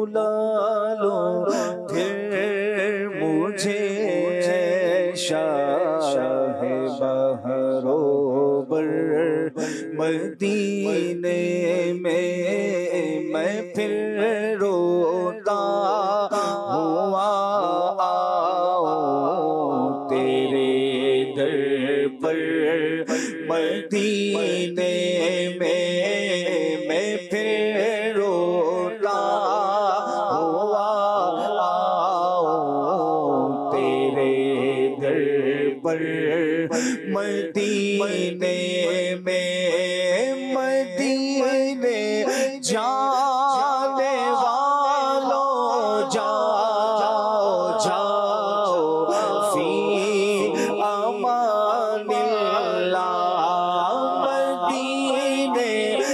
بلا لو پھر مجھے شاہ بہرو بر مدینے میں پھر روتا ہوا آؤں تیرے در پر مدینے میں پھر روتا ہوا آؤں تیرے در پر مدینے میں مدینے جانے والوں جاؤ جاؤ فی امان اللہ مدینے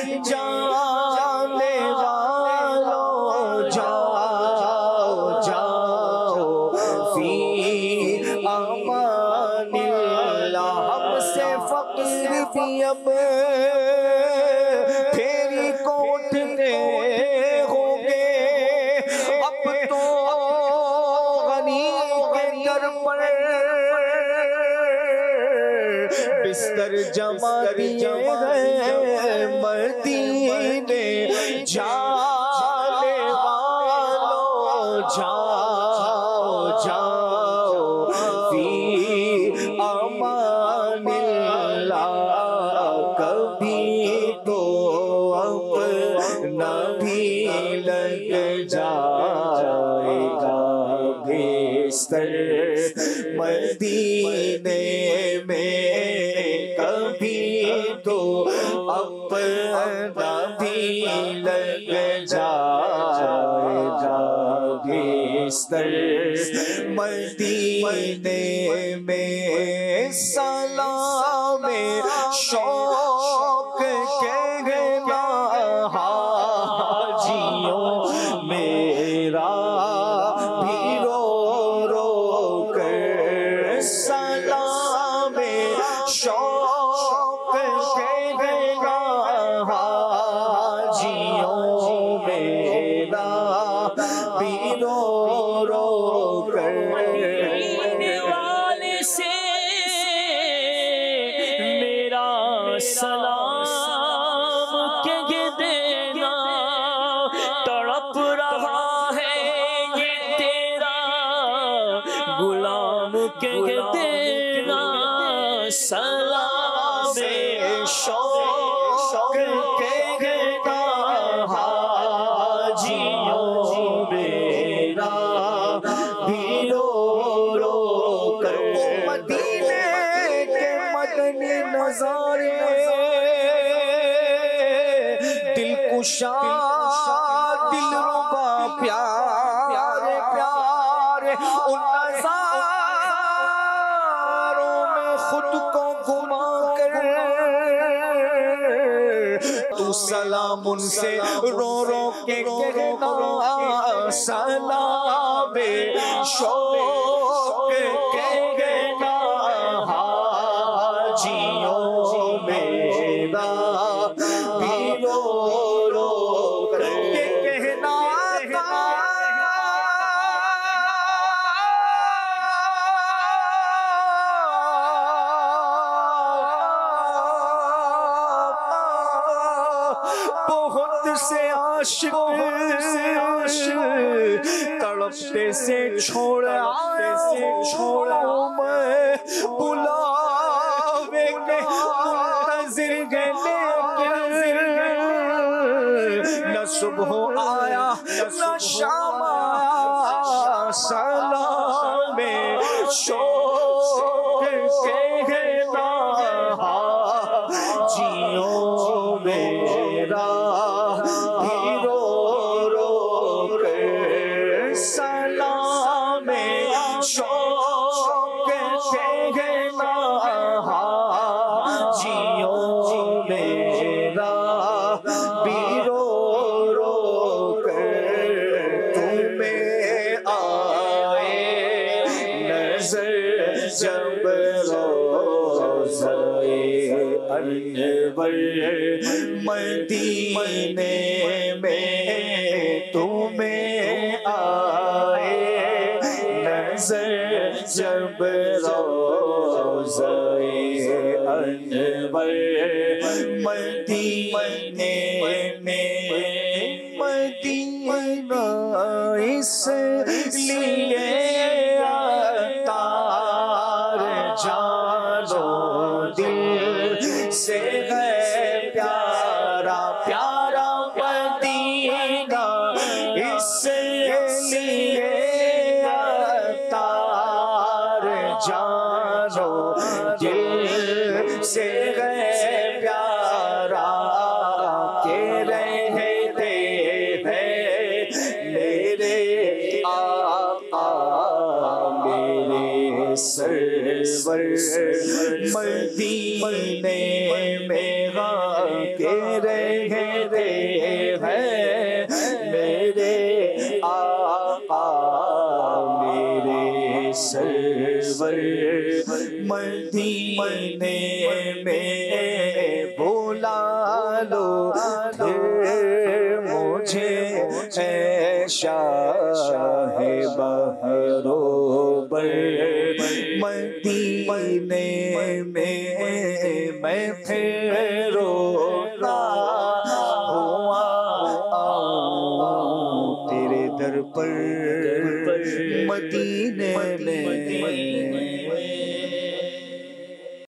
جانے والوں جاؤ جاؤ فی امان اللہ ہم سے فقیر بھی اب پھیری کو اٹھتے ہوں گے اب تو غنی کے در پر بستر جما دیے گئے مدینے جانے والوں جاؤ جاؤ فی امان اللہ کبھی تو اپنا بھی لگ جائے گا بستر مدینے میں کبھی تو اپنا بھی لگ جائے گا بستر مدینے میں سلام شوق کہنا حاجیوں میرا بھی رو رو کر سلام شوق کہنا حاجیوں میرا بھی رو رو کر سلام کہہ دینا تڑپ رہا ہے یہ تیرا غلام کہہ دینا سلام شوق کہنا حاجیوں میرا بھی رو رو کر مدینے کے مدنی نظارے دل کشا دل ربا پیارے پیارے ان نظاروں میں خود کو گما کر تو سلام ان سے رو رو کے کہنا سلام شوق کہنا حاجیوں میرا بھی رو رو کر کہنا بہت سے عاشق تڑپتے سے چھوڑ آیا ہوں میں بلاوے کے منتظر ہے لیکن نہ صبح آیا نہ شام آیا سلام شوق کہنا حاجیوں میرا بھی رو رو کر سلام شوق کہنا حاجیوں میرا بھی رو رو کر تمہیں آئے نظر جب روضہ انور مدینے میں تمہیں آئے نظر جب روضہ انور مدینے میں، مدینہ اس لیے عطار جانو دل سے ہے پیارا، پیارا مدینہ اس لیے عطار جانو دل سے ہے پیارا، کہ رہتے ہیں میرے آقا میرے سرور مدینے میں، کہ رہتے ہیں میرے آقا میرے سرور مدینے میں، بلا لو پھر مجھے اے شاہ بہروبر مدینے میں، میں پھر روتا ہوا آؤں تیرے در پر مدینے میں۔